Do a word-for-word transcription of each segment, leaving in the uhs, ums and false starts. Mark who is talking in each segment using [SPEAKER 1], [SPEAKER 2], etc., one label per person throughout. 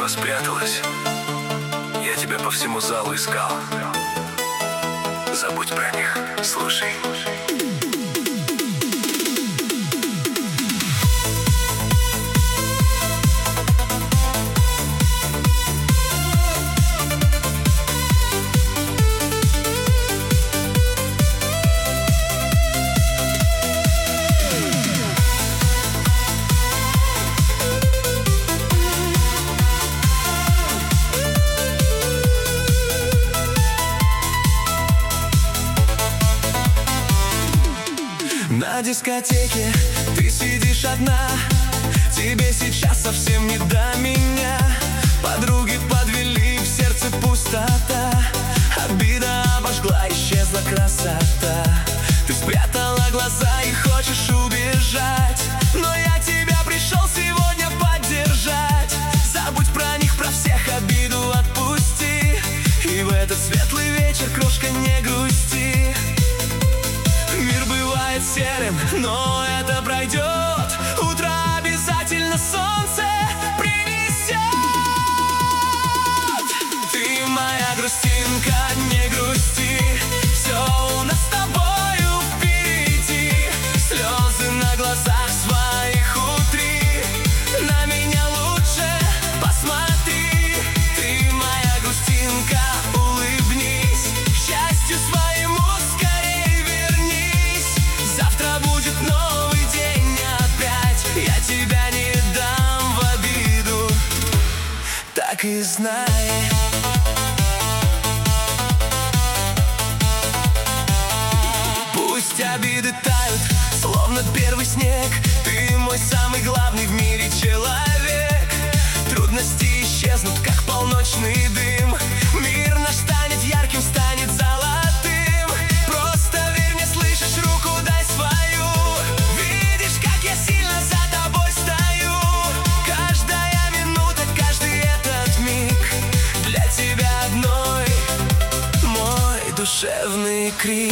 [SPEAKER 1] слева спряталась. Я тебя по всему залу искал. Забудь про них, слушай.
[SPEAKER 2] На дискотеке ты сидишь одна, тебе сейчас совсем не до меня. Подруги подвели, в сердце пустота, обида обожгла, исчезла красота. Ты спрятала глаза и хочешь убежать, но я тебя пришел сегодня поддержать. Забудь про них, про всех, обиду отпусти, и в этот светлый вечер, крошка, не грусти. Мир бывает серым, но это пройдет. Утро обязательно солнце принесет. Ты моя грустинка, не грусти, все у нас с тобою впереди. Слезы на глазах своих утри, на меня лучше посмотри. Ты моя грустинка, улыбнись, к счастью своему скорей вернись. Завтра будет новый день опять, я тебя не дам в обиду, так и знай. Пусть обиды тают, словно первый снег, ты мой самый главный в мире человек. Трудности исчезнут, как полночный дым, мир наш станет ярким, станет золотым. Просто верь мне, слышишь, руку дай свою. Видишь, как я сильно за тобой стою. Каждая минута, каждый этот миг для тебя одной мой душевный крик.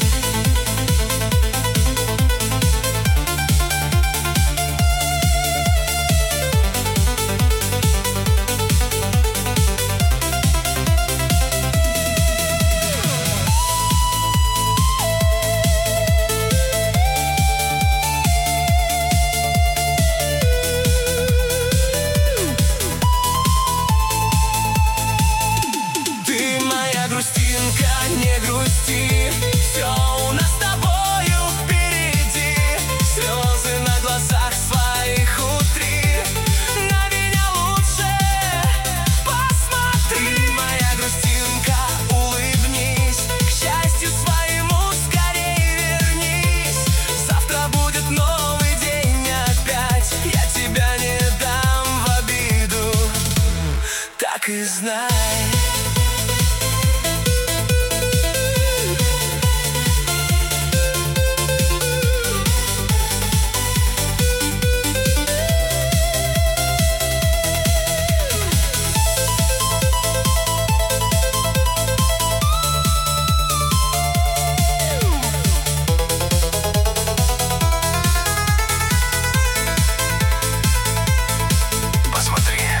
[SPEAKER 2] Грустинка, не грусти, все у нас с тобою впереди. Слезы на глазах своих утри, на меня лучше посмотри. Ты моя грустинка, улыбнись, к счастью своему скорей вернись. Завтра будет новый день опять, я тебя не дам в обиду, так и знай.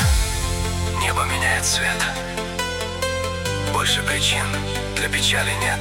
[SPEAKER 1] Цвет. Больше причин для печали нет.